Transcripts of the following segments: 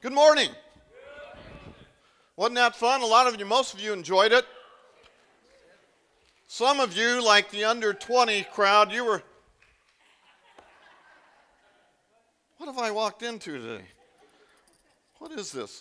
Good morning. Wasn't that fun? Most of you enjoyed it. Some of you, like the under 20 crowd, you were, what have I walked into today? What is this?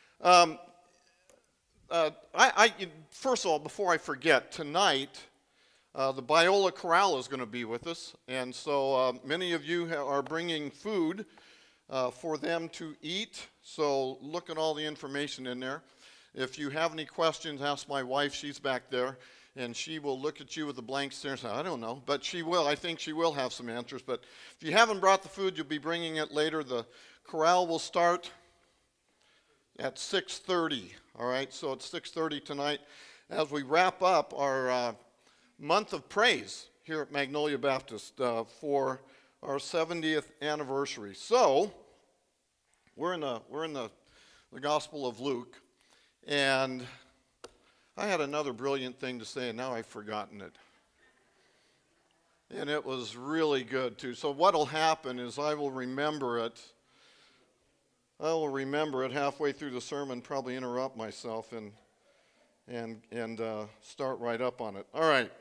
First of all, before I forget, tonight, the Biola Chorale is going to be with us, and so many of you are bringing food for them to eat, so look at all the information in there. If you have any questions, ask my wife. She's back there, and she will look at you with a blank stare and say, I don't know, but she will. I think she will have some answers, but if you haven't brought the food, you'll be bringing it later. The chorale will start at 6:30, all right? So it's 6:30 tonight as we wrap up our month of praise here at Magnolia Baptist for our 70th anniversary. So we're in the Gospel of Luke, and I had another brilliant thing to say, and now I've forgotten it. And it was really good too. So what'll happen is I will remember it halfway through the sermon, probably interrupt myself and start right up on it. All right.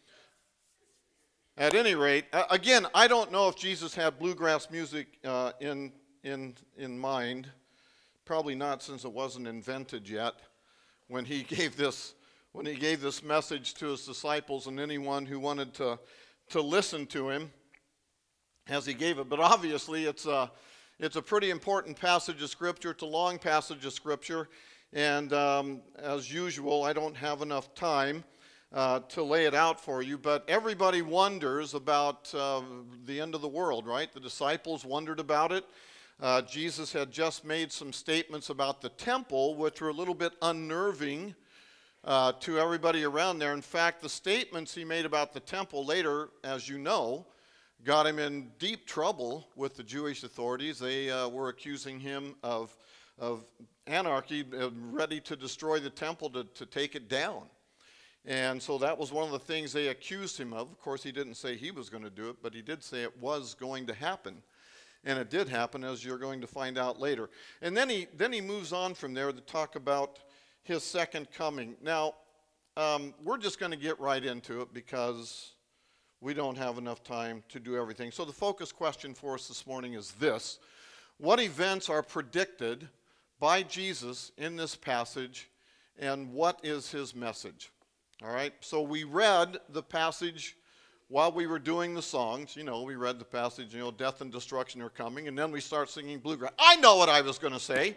At any rate, again, I don't know if Jesus had bluegrass music in mind. Probably not, since it wasn't invented yet when he gave this message to his disciples and anyone who wanted to listen to him as he gave it. But obviously, it's a pretty important passage of Scripture. It's a long passage of Scripture, and as usual, I don't have enough time to lay it out for you, but everybody wonders about the end of the world, right? The disciples wondered about it. Jesus had just made some statements about the temple, which were a little bit unnerving to everybody around there. In fact, the statements he made about the temple later, as you know, got him in deep trouble with the Jewish authorities. They were accusing him of anarchy, ready to destroy the temple, to take it down. And so that was one of the things they accused him of. Of course, he didn't say he was going to do it, but he did say it was going to happen. And it did happen, as you're going to find out later. And then he moves on from there to talk about his second coming. Now, we're just going to get right into it because we don't have enough time to do everything. So the focus question for us this morning is this: what events are predicted by Jesus in this passage, and what is his message? All right, so we read the passage while we were doing the songs. You know, we read the passage, death and destruction are coming, and then we start singing bluegrass. I know what I was going to say.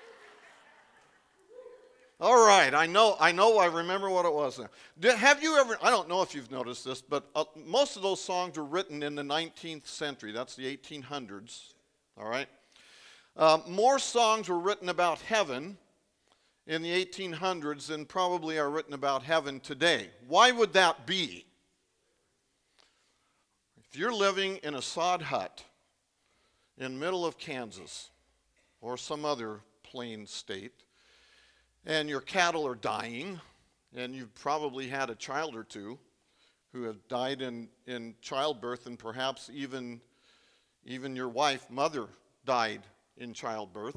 All right, I remember what it was now. Have you ever, I don't know if you've noticed this, but most of those songs were written in the 19th century. That's the 1800s, all right? More songs were written about heaven in the 1800s than probably are written about heaven today. Why would that be? If you're living in a sod hut in the middle of Kansas or some other plain state, and your cattle are dying, and you've probably had a child or two who have died in childbirth, and perhaps even your mother died in childbirth,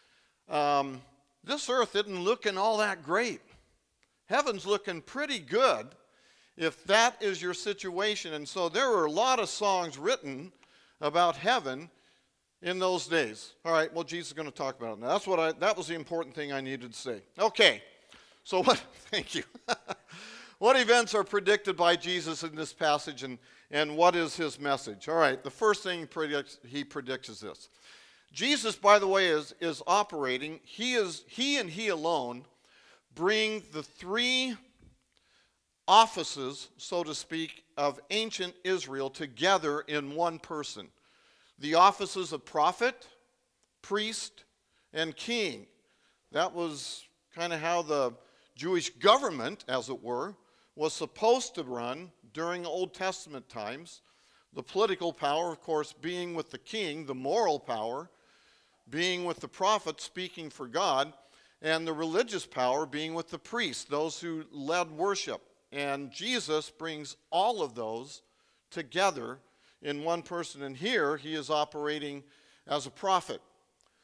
this earth isn't looking all that great. Heaven's looking pretty good if that is your situation. And so there were a lot of songs written about heaven in those days. All right, well, Jesus is going to talk about it now. That was the important thing I needed to say. Okay, so thank you. What events are predicted by Jesus in this passage, and what is his message? All right, the first thing he predicts is this. Jesus, by the way, is operating. He and he alone bring the three offices, so to speak, of ancient Israel together in one person. The offices of prophet, priest, and king. That was kind of how the Jewish government, as it were, was supposed to run during Old Testament times. The political power, of course, being with the king, the moral power being with the prophet speaking for God, and the religious power being with the priests, those who led worship. And Jesus brings all of those together in one person. And here he is operating as a prophet.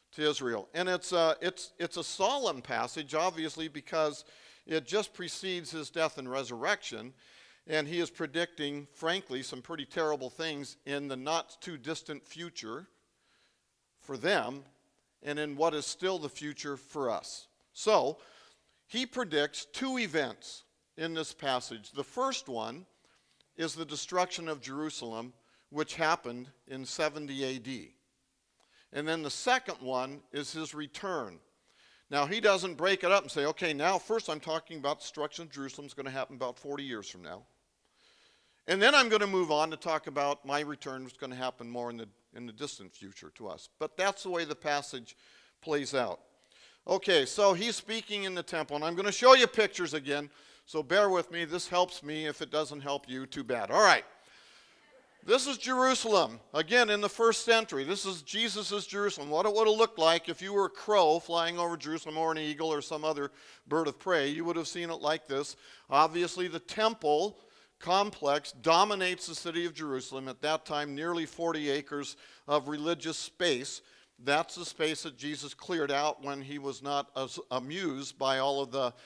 to Israel. And it's a solemn passage, obviously, because it just precedes his death and resurrection. And he is predicting, frankly, some pretty terrible things in the not too distant future for them and in what is still the future for us. So, he predicts two events in this passage. The first one is the destruction of Jerusalem, which happened in 70 AD. And then the second one is his return. Now, he doesn't break it up and say, okay, now first I'm talking about the destruction of Jerusalem. It's going to happen about 40 years from now. And then I'm going to move on to talk about my return, which is going to happen more in the distant future to us. But that's the way the passage plays out. Okay, so he's speaking in the temple, and I'm going to show you pictures again, so bear with me. This helps me. If it doesn't help you, too bad. All right. This is Jerusalem, again, in the first century. This is Jesus' Jerusalem. What it would have looked like if you were a crow flying over Jerusalem, or an eagle, or some other bird of prey. You would have seen it like this. Obviously, the temple complex dominates the city of Jerusalem. At that time, nearly 40 acres of religious space. That's the space that Jesus cleared out when he was not as amused by all of the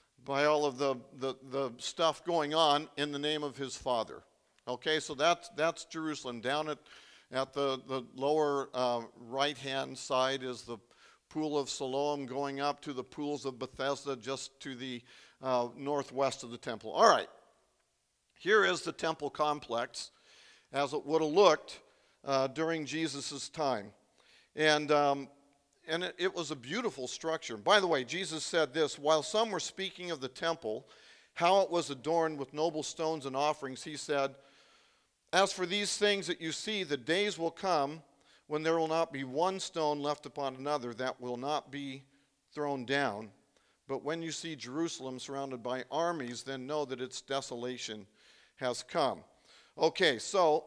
stuff going on in the name of his Father. Okay, so that's Jerusalem. Down at the lower right-hand side is the Pool of Siloam, going up to the pools of Bethesda, just to the northwest of the temple. All right, here is the temple complex as it would have looked during Jesus' time. And it was a beautiful structure. By the way, Jesus said this, while some were speaking of the temple, how it was adorned with noble stones and offerings, he said, as for these things that you see, the days will come when there will not be one stone left upon another that will not be thrown down. But when you see Jerusalem surrounded by armies, then know that its desolation has come. Okay, so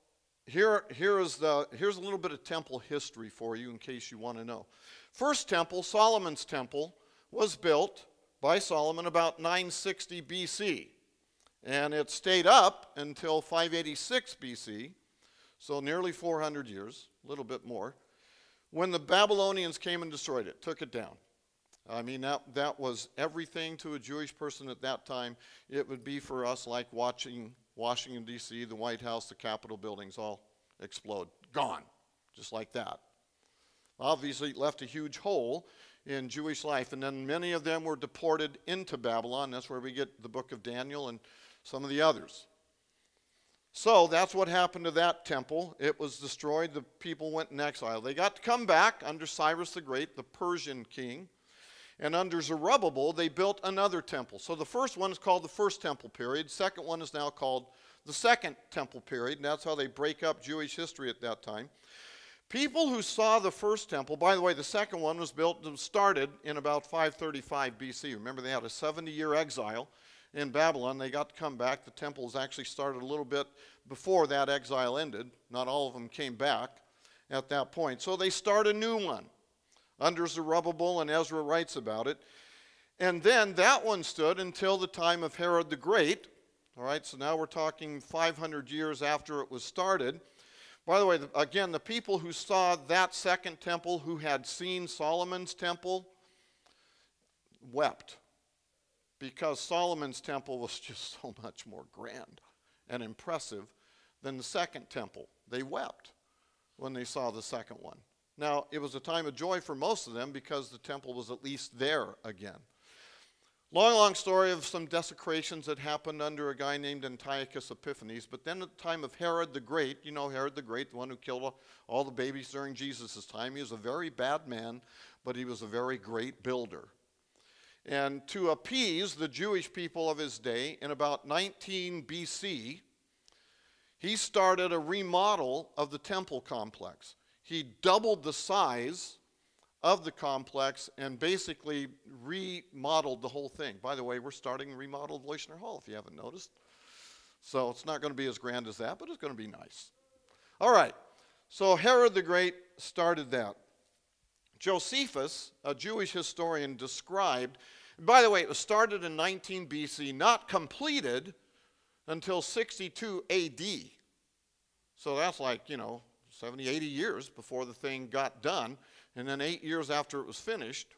here's a little bit of temple history for you in case you want to know. First temple, Solomon's temple, was built by Solomon about 960 BC. And it stayed up until 586 BC, so nearly 400 years, a little bit more, when the Babylonians came and destroyed it, took it down. I mean, that was everything to a Jewish person at that time. It would be for us like watching Washington, D.C., the White House, the Capitol buildings all explode. Gone, just like that. Obviously, it left a huge hole in Jewish life, and then many of them were deported into Babylon. That's where we get the book of Daniel and some of the others. So that's what happened to that temple. It was destroyed. The people went in exile. They got to come back under Cyrus the Great, the Persian king. And under Zerubbabel, they built another temple. So the first one is called the First Temple Period. Second one is now called the Second Temple Period. And that's how they break up Jewish history at that time. People who saw the first temple, by the way, the second one was started in about 535 BC. Remember, they had a 70-year exile in Babylon. They got to come back. The temples actually started a little bit before that exile ended. Not all of them came back at that point. So they start a new one under Zerubbabel, and Ezra writes about it. And then that one stood until the time of Herod the Great. All right, so now we're talking 500 years after it was started. By the way, again, the people who saw that second temple, who had seen Solomon's temple, wept. Because Solomon's temple was just so much more grand and impressive than the second temple. They wept when they saw the second one. Now, it was a time of joy for most of them because the temple was at least there again. Long story of some desecrations that happened under a guy named Antiochus Epiphanes. But then at the time of Herod the Great, you know Herod the Great, the one who killed all the babies during Jesus' time. He was a very bad man, but he was a very great builder. And to appease the Jewish people of his day, in about 19 BC, he started a remodel of the temple complex. He doubled the size of the complex and basically remodeled the whole thing. By the way, we're starting to remodel Voishner Hall, if you haven't noticed. So it's not going to be as grand as that, but it's going to be nice. All right, so Herod the Great started that. Josephus, a Jewish historian, described, by the way, it was started in 19 BC, not completed until 62 AD. So that's like, 70, 80 years before the thing got done. And then 8 years after it was finished,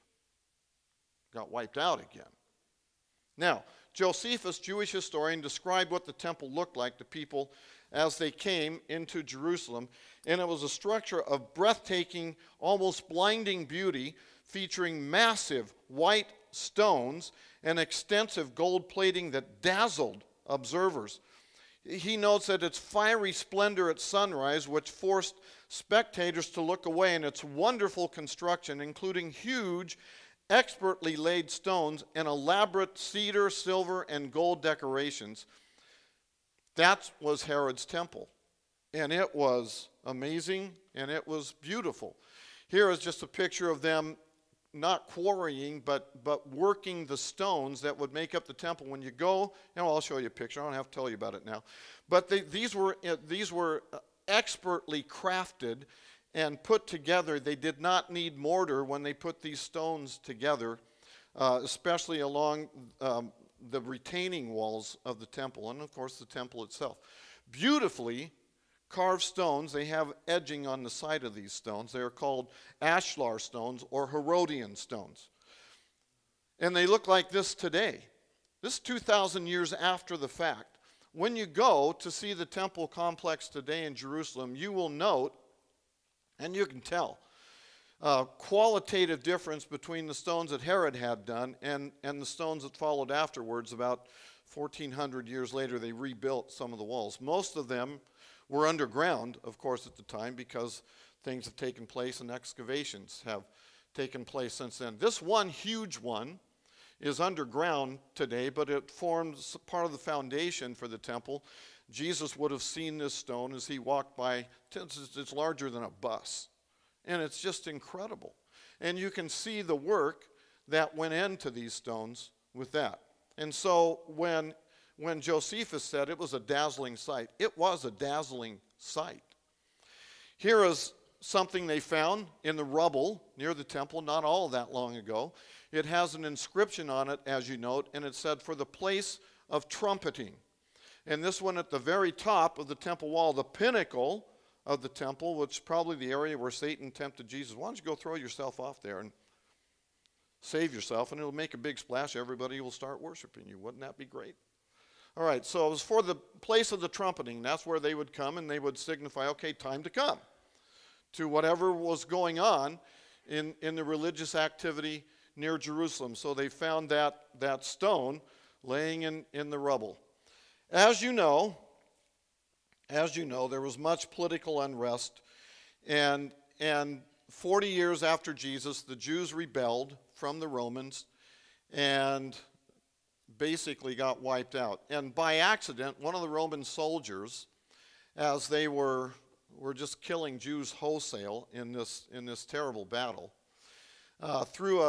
got wiped out again. Now, Josephus, Jewish historian, described what the temple looked like to people as they came into Jerusalem. And it was a structure of breathtaking, almost blinding beauty, featuring massive white stones and extensive gold plating that dazzled observers. He notes that its fiery splendor at sunrise, which forced spectators to look away, and its wonderful construction, including huge, expertly laid stones and elaborate cedar, silver, and gold decorations. That was Herod's temple. And it was amazing, and it was beautiful. Here is just a picture of them not quarrying, but working the stones that would make up the temple. When you go, and I'll show you a picture. I don't have to tell you about it now. But these were expertly crafted and put together. They did not need mortar when they put these stones together, especially along the retaining walls of the temple, and of course the temple itself. Beautifully carved stones. They have edging on the side of these stones. They are called ashlar stones or Herodian stones. And they look like this today. This is 2,000 years after the fact. When you go to see the temple complex today in Jerusalem, you will note, and you can tell, qualitative difference between the stones that Herod had done and the stones that followed afterwards. About 1,400 years later, they rebuilt some of the walls. Most of them were underground, of course, at the time, because things have taken place and excavations have taken place since then. This one huge one is underground today, but it forms part of the foundation for the temple. Jesus would have seen this stone as he walked by. It's larger than a bus, and it's just incredible. And you can see the work that went into these stones with that. And so when Josephus said it was a dazzling sight, it was a dazzling sight. Here is something they found in the rubble near the temple not all that long ago. It has an inscription on it, as you note, and it said, "For the place of trumpeting." And this one at the very top of the temple wall, the pinnacle of the temple, which is probably the area where Satan tempted Jesus. Why don't you go throw yourself off there and save yourself, and it'll make a big splash. Everybody will start worshiping you. Wouldn't that be great? All right, so it was for the place of the trumpeting. That's where they would come, and they would signify, okay, time to come to whatever was going on in the religious activity near Jerusalem. So they found that stone laying in the rubble. As you know, there was much political unrest, and 40 years after Jesus, the Jews rebelled from the Romans and basically got wiped out. And by accident, one of the Roman soldiers, as they were just killing Jews wholesale in this terrible battle, threw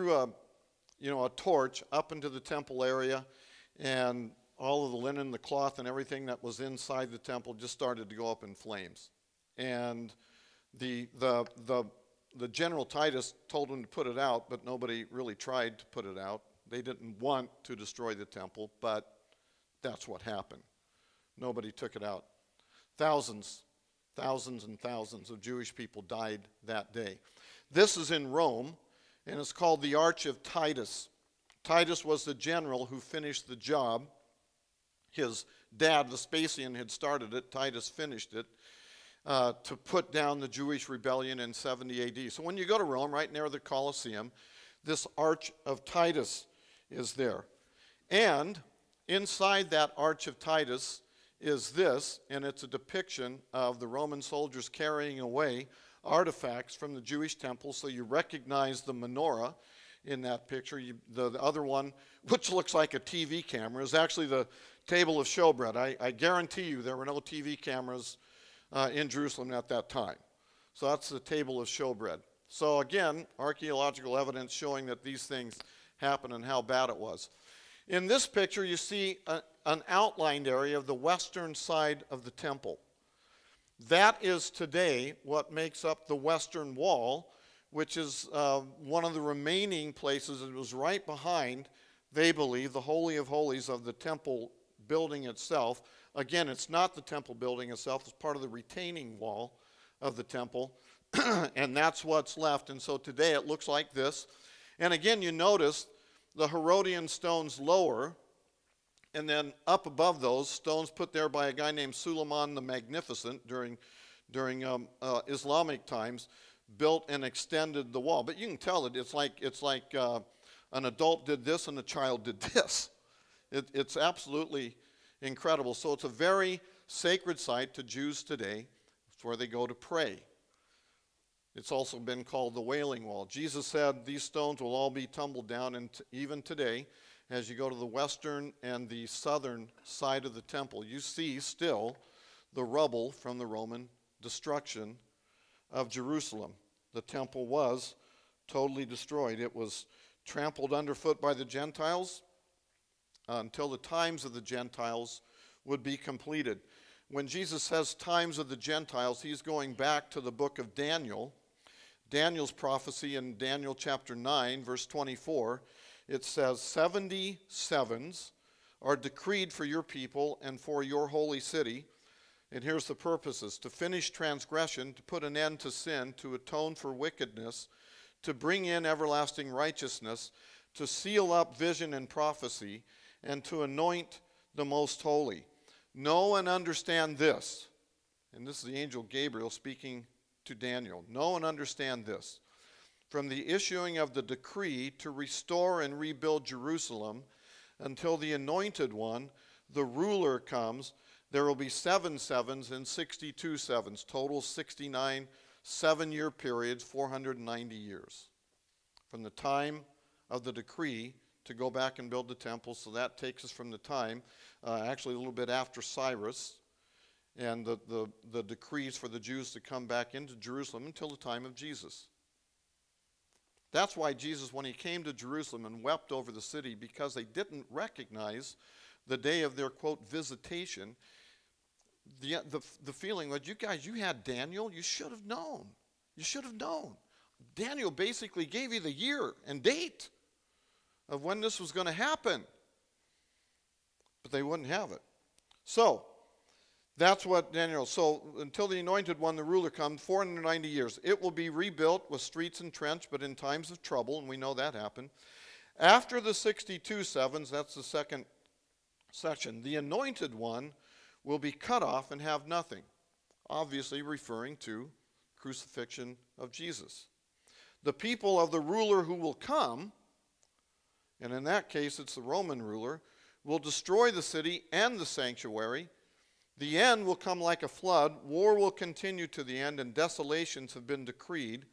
a torch up into the temple area, and all of the linen, the cloth, and everything that was inside the temple just started to go up in flames. And the General Titus told him to put it out, but nobody really tried to put it out. They didn't want to destroy the temple, but that's what happened. Nobody took it out. Thousands and thousands of Jewish people died that day. This is in Rome, and it's called the Arch of Titus. Titus was the general who finished the job. His dad, Vespasian, had started it. Titus finished it to put down the Jewish rebellion in 70 AD. So when you go to Rome, right near the Colosseum, this Arch of Titus is there. And inside that Arch of Titus is this, and it's a depiction of the Roman soldiers carrying away artifacts from the Jewish temple. So you recognize the menorah in that picture. The other one, which looks like a TV camera, is actually the table of showbread. I guarantee you there were no TV cameras in Jerusalem at that time. So that's the table of showbread. So again, archaeological evidence showing that these things happened and how bad it was. In this picture, you see an outlined area of the western side of the temple. That is today what makes up the western wall, which is one of the remaining places. It was right behind, they believe, the Holy of Holies of the temple building itself. Again, it's not the temple building itself. It's part of the retaining wall of the temple, and that's what's left. And so today it looks like this. And again, you notice the Herodian stones lower, and then up above those, stones put there by a guy named Suleiman the Magnificent during Islamic times, built and extended the wall. But you can tell it's like an adult did this and a child did this. It's absolutely incredible. So it's a very sacred site to Jews today. It's where they go to pray. It's also been called the Wailing Wall. Jesus said these stones will all be tumbled down, and even today, as you go to the western and the southern side of the temple, you see still the rubble from the Roman destruction of Jerusalem. The temple was totally destroyed. It was trampled underfoot by the Gentiles until the times of the Gentiles would be completed. When Jesus says times of the Gentiles, he's going back to the book of Daniel. Daniel's prophecy in Daniel chapter 9, verse 24, it says, 70 sevens are decreed for your people and for your holy city. And here's the purposes: to finish transgression, to put an end to sin, to atone for wickedness, to bring in everlasting righteousness, to seal up vision and prophecy, and to anoint the most holy. Know and understand this. And this is the angel Gabriel speaking to Daniel. Know and understand this. From the issuing of the decree to restore and rebuild Jerusalem until the anointed one, the ruler, comes, there will be 7 sevens and 62 sevens, total 69 7-year periods, 490 years. From the time of the decree to go back and build the temple, so that takes us from the time, actually a little bit after Cyrus, and the decrees for the Jews to come back into Jerusalem until the time of Jesus. That's why Jesus, when he came to Jerusalem and wept over the city, because they didn't recognize the day of their, quote, visitation, the feeling that, you guys, you had Daniel, you should have known. You should have known. Daniel basically gave you the year and date of when this was going to happen. But they wouldn't have it. So, that's what Daniel, so until the anointed one, the ruler, comes, 490 years. It will be rebuilt with streets and trench, but in times of trouble, and we know that happened. After the 62 sevens, that's the second section, the anointed one will be cut off and have nothing, obviously referring to crucifixion of Jesus. The people of the ruler who will come, and in that case it's the Roman ruler, will destroy the city and the sanctuary. The end will come like a flood. War will continue to the end, and desolations have been decreed.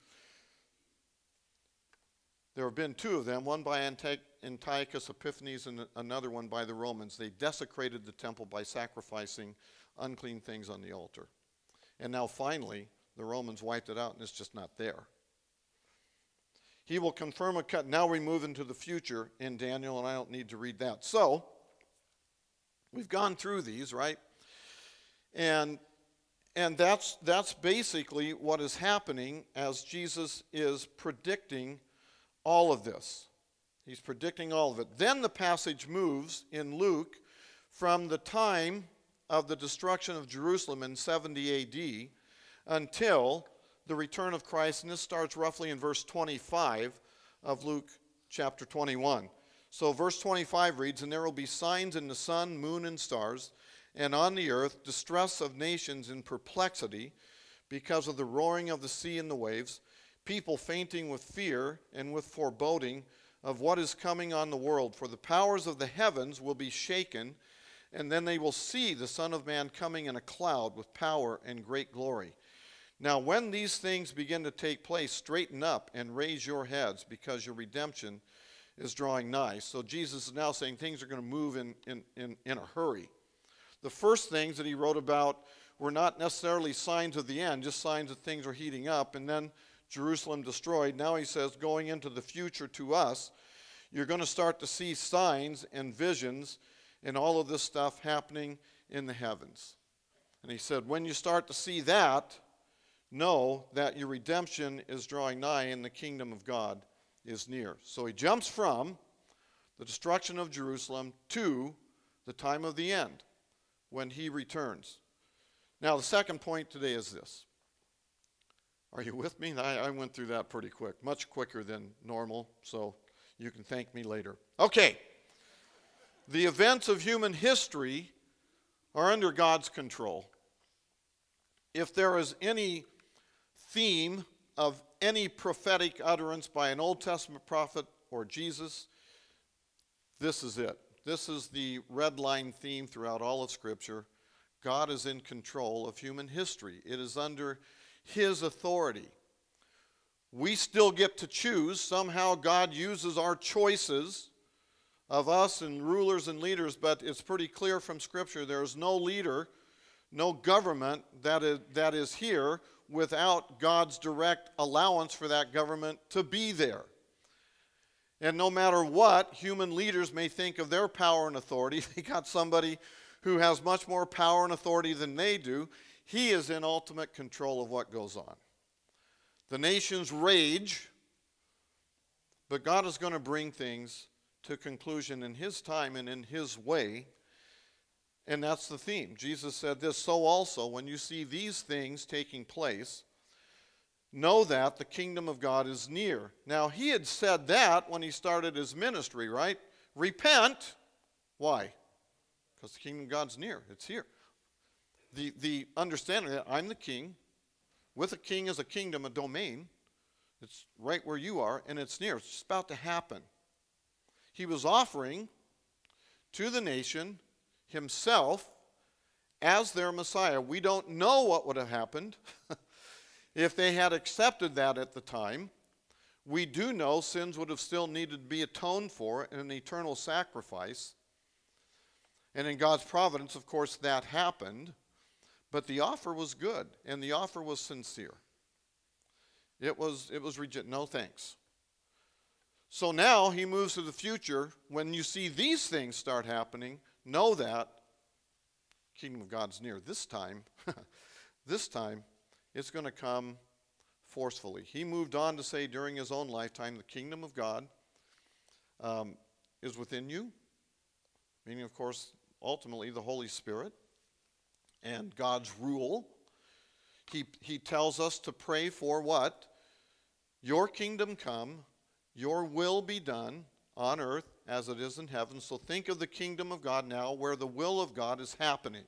There have been 2 of them, one by Antiochus Epiphanes and another one by the Romans. They desecrated the temple by sacrificing unclean things on the altar. And now finally, the Romans wiped it out, and it's just not there. He will confirm a cut. Now we move into the future in Daniel, and I don't need to read that. So, we've gone through these, right? And that's basically what is happening as Jesus is predicting all of this. He's predicting all of it. Then the passage moves in Luke from the time of the destruction of Jerusalem in 70 AD until the return of Christ, and this starts roughly in verse 25 of Luke chapter 21. So verse 25 reads, "And there will be signs in the sun, moon, and stars, and on the earth distress of nations in perplexity because of the roaring of the sea and the waves, people fainting with fear and with foreboding of what is coming on the world. For the powers of the heavens will be shaken, and then they will see the Son of Man coming in a cloud with power and great glory. Now when these things begin to take place, straighten up and raise your heads, because your redemption is drawing nigh." So Jesus is now saying things are going to move in a hurry. The first things that he wrote about were not necessarily signs of the end, just signs that things are heating up, and then Jerusalem destroyed. Now he says, going into the future to us, you're going to start to see signs and visions and all of this stuff happening in the heavens. And he said, when you start to see that, know that your redemption is drawing nigh and the kingdom of God is near. So he jumps from the destruction of Jerusalem to the time of the end, when he returns. Now, the second point today is this. Are you with me? I went through that pretty quick, much quicker than normal, so you can thank me later. Okay. The events of human history are under God's control. If there is any theme of any prophetic utterance by an Old Testament prophet or Jesus, this is it. This is the red line theme throughout all of Scripture. God is in control of human history. It is under His authority. We still get to choose. Somehow God uses our choices of us and rulers and leaders, but it's pretty clear from Scripture there is no leader, no government that is here without God's direct allowance for that government to be there. And no matter what human leaders may think of their power and authority, they got somebody who has much more power and authority than they do. He is in ultimate control of what goes on. The nations rage, but God is going to bring things to conclusion in His time and in His way. And that's the theme. Jesus said this, so also when you see these things taking place, know that the kingdom of God is near. Now, He had said that when He started His ministry, right? Repent. Why? Because the kingdom of God's near. It's here. The understanding that I'm the king, with a king is a kingdom, a domain. It's right where you are, and it's near. It's just about to happen. He was offering to the nation Himself as their Messiah. We don't know what would have happened if they had accepted that at the time. We do know sins would have still needed to be atoned for in an eternal sacrifice. And in God's providence, of course, that happened. But the offer was good, and the offer was sincere. It was no thanks. So now He moves to the future. When you see these things start happening, know that the kingdom of God's near. This time, it's going to come forcefully. He moved on to say during His own lifetime, the kingdom of God is within you, meaning, of course, ultimately the Holy Spirit and God's rule. He tells us to pray for what? Your kingdom come, your will be done on earth as it is in heaven. So think of the kingdom of God now where the will of God is happening.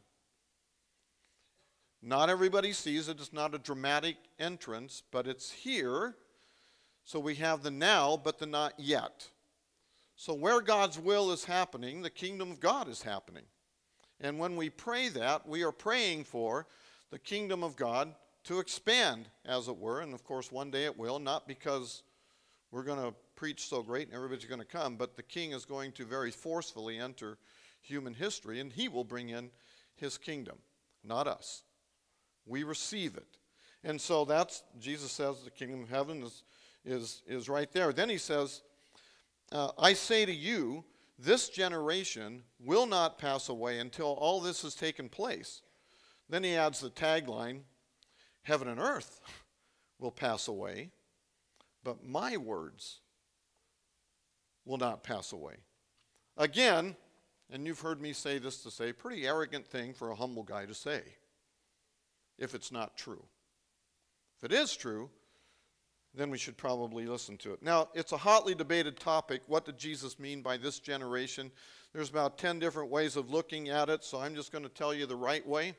Not everybody sees it. It's not a dramatic entrance, but it's here. So we have the now, but the not yet. So where God's will is happening, the kingdom of God is happening. And when we pray that, we are praying for the kingdom of God to expand, as it were. And of course, one day it will, not because we're going to preach so great and everybody's going to come, but the King is going to very forcefully enter human history, and He will bring in His kingdom, not us. We receive it. And so that's, Jesus says the kingdom of heaven is right there. Then He says, I say to you, this generation will not pass away until all this has taken place. Then He adds the tagline, heaven and earth will pass away, but my words will not pass away. Again, and you've heard me say this to say, pretty arrogant thing for a humble guy to say, if it's not true. If it is true, then we should probably listen to it. Now, it's a hotly debated topic. What did Jesus mean by this generation? There's about 10 different ways of looking at it, so I'm just going to tell you the right way.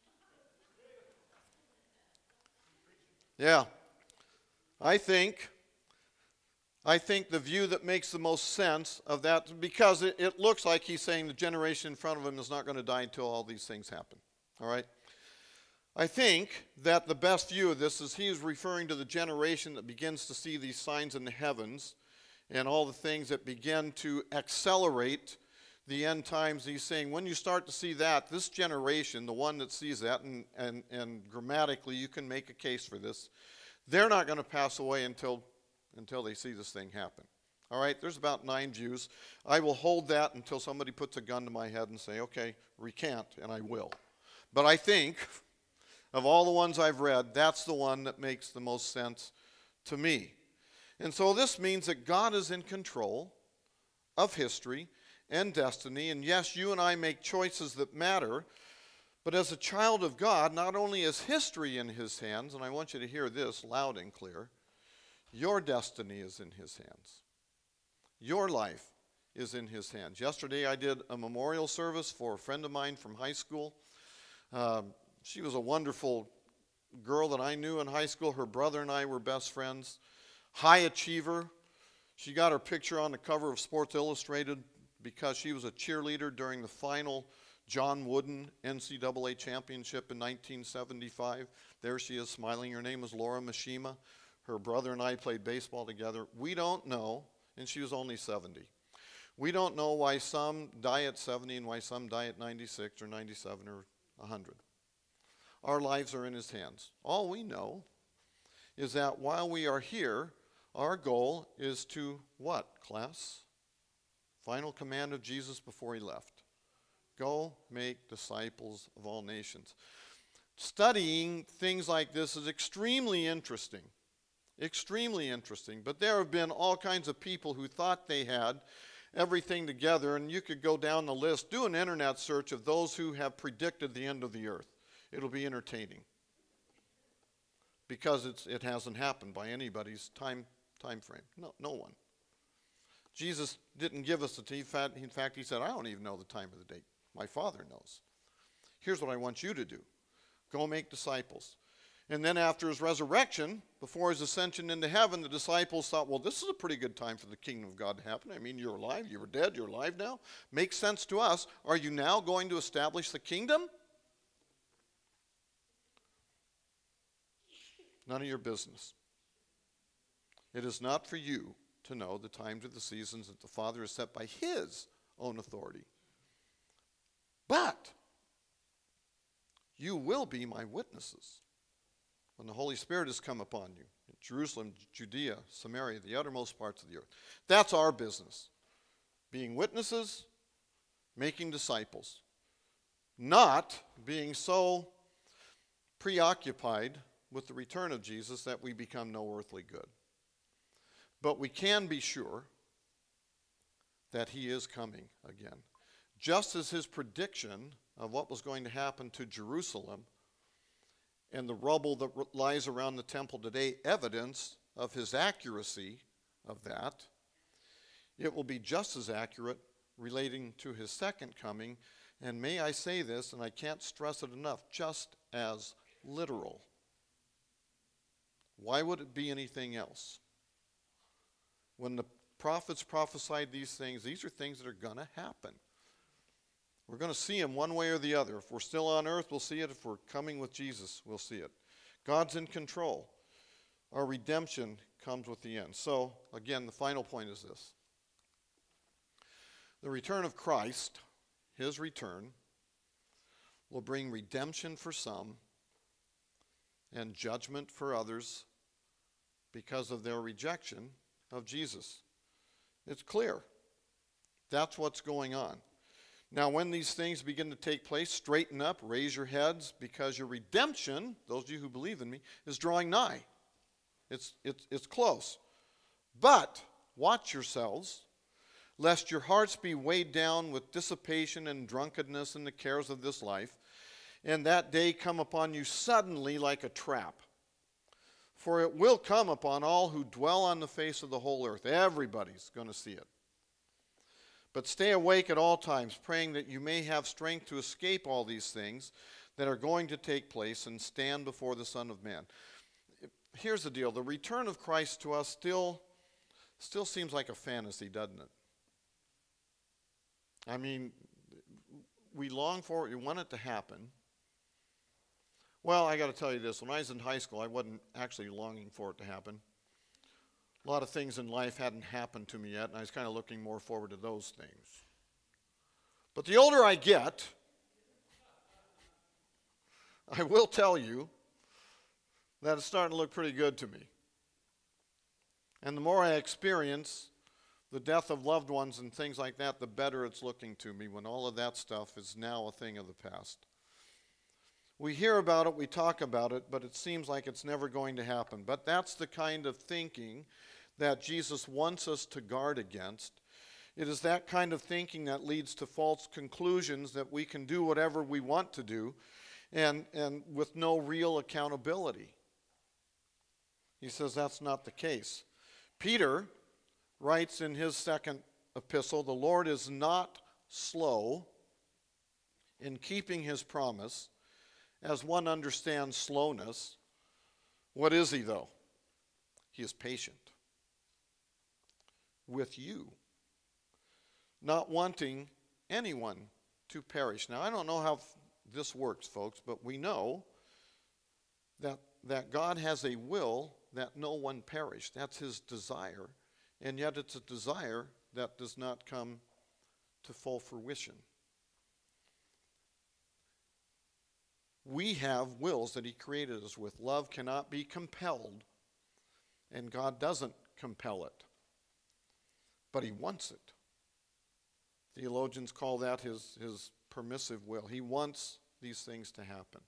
Yeah. I think the view that makes the most sense of that, because it looks like He's saying the generation in front of Him is not going to die until all these things happen. All right? I think that the best view of this is He is referring to the generation that begins to see these signs in the heavens and all the things that begin to accelerate the end times. He's saying when you start to see that, this generation, the one that sees that, and grammatically you can make a case for this, they're not going to pass away until they see this thing happen. All right, there's about 9 views. I will hold that until somebody puts a gun to my head and say, okay, recant, and I will. But I think of all the ones I've read, that's the one that makes the most sense to me. And so this means that God is in control of history and destiny. And yes, you and I make choices that matter, But as a child of God, not only is history in his hands, and I want you to hear this loud and clear, your destiny is in his hands. Your life is in his hands. Yesterday I did a memorial service for a friend of mine from high school. She was a wonderful girl that I knew in high school. Her brother and I were best friends. High achiever. She got her picture on the cover of Sports Illustrated because she was a cheerleader during the final John Wooden NCAA championship in 1975. There she is smiling. Her name is Laura Mishima. Her brother and I played baseball together. We don't know, and she was only 70. We don't know why some die at 70 and why some die at 96 or 97 or 100. Our lives are in his hands. All we know is that while we are here, our goal is to what, class? Final command of Jesus before he left. Go make disciples of all nations. Studying things like this is extremely interesting. Extremely interesting. But there have been all kinds of people who thought they had everything together, and you could go down the list. Do an internet search of those who have predicted the end of the earth. It'll be entertaining. Because it hasn't happened by anybody's time frame. No one. Jesus didn't give us the time. In fact, he said, I don't even know the time or the date. My Father knows. Here's what I want you to do. Go make disciples. And then after his resurrection, before his ascension into heaven, the disciples thought, well, this is a pretty good time for the kingdom of God to happen. I mean, you're alive, you were dead, you're alive now. Makes sense to us. Are you now going to establish the kingdom? None of your business. It is not for you to know the times or the seasons that the Father has set by his own authority. But you will be my witnesses when the Holy Spirit has come upon you in Jerusalem, Judea, Samaria, the uttermost parts of the earth. That's our business. Being witnesses, making disciples. Not being so preoccupied with the return of Jesus that we become no earthly good. But we can be sure that he is coming again. Just as his prediction of what was going to happen to Jerusalem and the rubble that lies around the temple today, evidence of his accuracy of that, it will be just as accurate relating to his second coming. And may I say this, and I can't stress it enough, just as literal. Why would it be anything else? When the prophets prophesied these things are things that are going to happen. We're going to see him one way or the other. If we're still on earth, we'll see it. If we're coming with Jesus, we'll see it. God's in control. Our redemption comes with the end. So, again, the final point is this. The return of Christ, his return, will bring redemption for some and judgment for others because of their rejection of Jesus. It's clear. That's what's going on. Now, when these things begin to take place, straighten up, raise your heads, because your redemption, those of you who believe in me, is drawing nigh. It's close. But watch yourselves, lest your hearts be weighed down with dissipation and drunkenness and the cares of this life, and that day come upon you suddenly like a trap. For it will come upon all who dwell on the face of the whole earth. Everybody's going to see it. But stay awake at all times, praying that you may have strength to escape all these things that are going to take place and stand before the Son of Man. Here's the deal. The return of Christ to us still seems like a fantasy, doesn't it? I mean, we long for it. We want it to happen. Well, I got to tell you this. When I was in high school, I wasn't actually longing for it to happen. A lot of things in life hadn't happened to me yet, and I was kind of looking more forward to those things. But the older I get, I will tell you that it's starting to look pretty good to me. And the more I experience the death of loved ones and things like that, the better it's looking to me when all of that stuff is now a thing of the past. We hear about it, we talk about it, but it seems like it's never going to happen. But that's the kind of thinking that Jesus wants us to guard against. It is that kind of thinking that leads to false conclusions that we can do whatever we want to do. and with no real accountability. He says that's not the case. Peter writes in his second epistle, the Lord is not slow in keeping his promise, as one understands slowness. What is he, though? He is patient with you, not wanting anyone to perish. Now, I don't know how this works, folks, but we know that God has a will that no one perish. That's his desire, and yet it's a desire that does not come to full fruition. We have wills that he created us with. Love cannot be compelled, and God doesn't compel it, but he wants it. Theologians call that his permissive will. He wants these things to happen.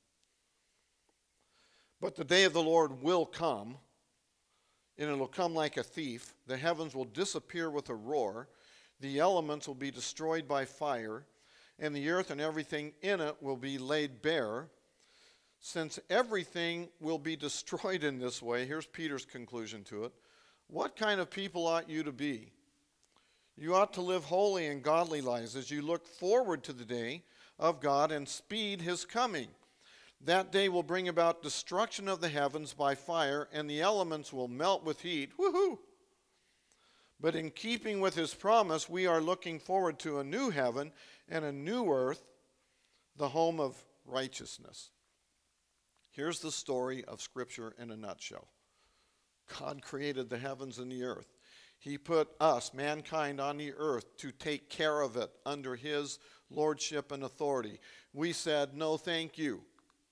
But the day of the Lord will come, and it will come like a thief. The heavens will disappear with a roar. The elements will be destroyed by fire, and the earth and everything in it will be laid bare. Since everything will be destroyed in this way, here's Peter's conclusion to it. What kind of people ought you to be? You ought to live holy and godly lives as you look forward to the day of God and speed his coming. That day will bring about destruction of the heavens by fire, and the elements will melt with heat. Woohoo! But in keeping with his promise, we are looking forward to a new heaven and a new earth, the home of righteousness. Here's the story of Scripture in a nutshell. God created the heavens and the earth. He put us, mankind, on the earth to take care of it under his lordship and authority. We said, no, thank you.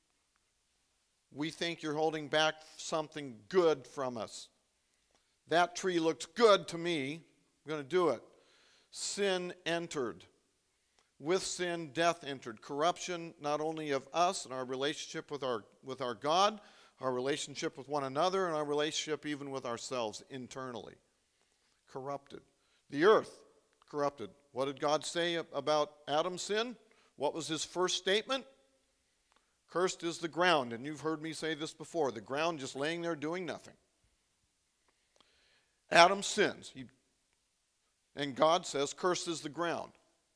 We think you're holding back something good from us. That tree looks good to me. I'm going to do it. Sin entered. With sin, death entered. Corruption not only of us and our relationship with our God, our relationship with one another, and our relationship even with ourselves internally. Corrupted. The earth, corrupted. What did God say about Adam's sin? What was his first statement? Cursed is the ground. And you've heard me say this before. The ground just laying there doing nothing. Adam sins. And God says, cursed is the ground.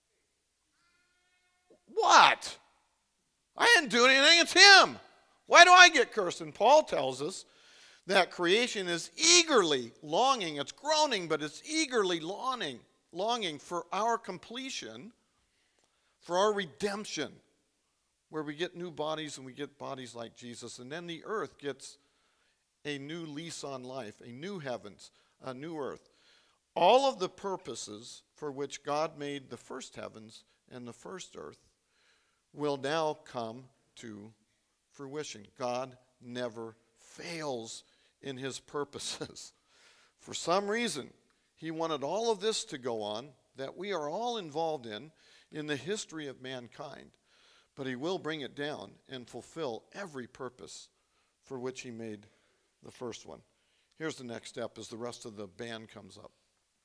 What? I didn't do anything. It's him. Why do I get cursed? And Paul tells us that creation is eagerly longing. It's groaning, but it's eagerly longing for our completion, for our redemption, where we get new bodies and we get bodies like Jesus. And then the earth gets a new lease on life, a new heavens, a new earth. All of the purposes for which God made the first heavens and the first earth will now come to fruition. God never fails in his purposes. For some reason, he wanted all of this to go on that we are all involved in the history of mankind. But he will bring it down and fulfill every purpose for which he made the first one. Here's the next step as the rest of the band comes up.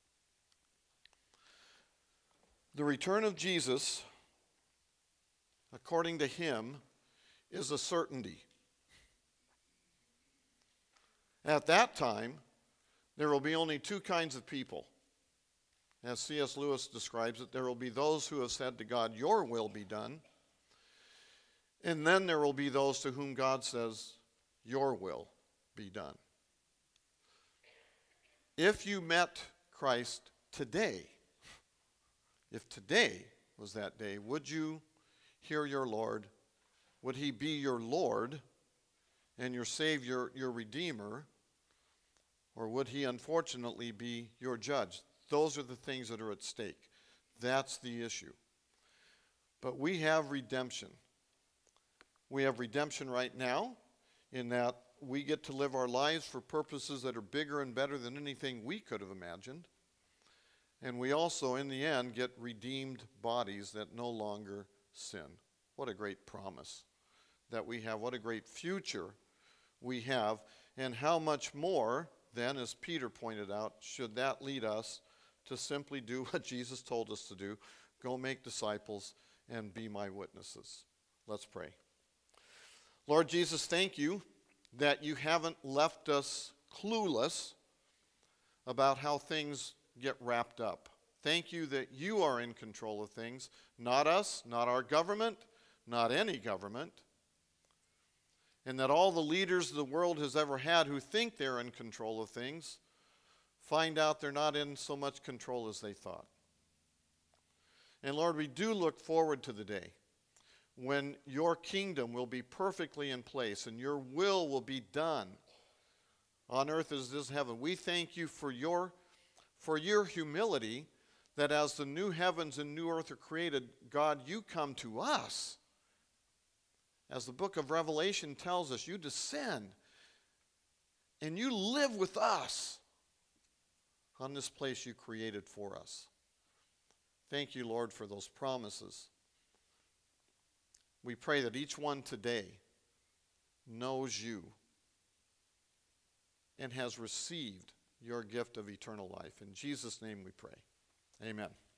The return of Jesus, according to him, is a certainty. At that time, there will be only two kinds of people. As C.S. Lewis describes it, there will be those who have said to God, your will be done. And then there will be those to whom God says, your will be done. If you met Christ today, if today was that day, would you hear your Lord? Would he be your Lord and your Savior, your Redeemer? Or would he unfortunately be your judge? Those are the things that are at stake. That's the issue. But we have redemption. We have redemption right now in that we get to live our lives for purposes that are bigger and better than anything we could have imagined. And we also, in the end, get redeemed bodies that no longer sin. What a great promise that we have. What a great future we have. And how much more, then, as Peter pointed out, should that lead us to simply do what Jesus told us to do? Go make disciples and be my witnesses. Let's pray. Lord Jesus, thank you that you haven't left us clueless about how things get wrapped up. Thank you that you are in control of things, not us, not our government, not any government, and that all the leaders the world has ever had who think they're in control of things find out they're not in so much control as they thought. And Lord, we do look forward to the day when your kingdom will be perfectly in place and your will be done on earth as it is in heaven. We thank you for your humility, that as the new heavens and new earth are created, God, you come to us. As the book of Revelation tells us, you descend and you live with us on this place you created for us. Thank you, Lord, for those promises. We pray that each one today knows you and has received your gift of eternal life. In Jesus' name we pray. Amen.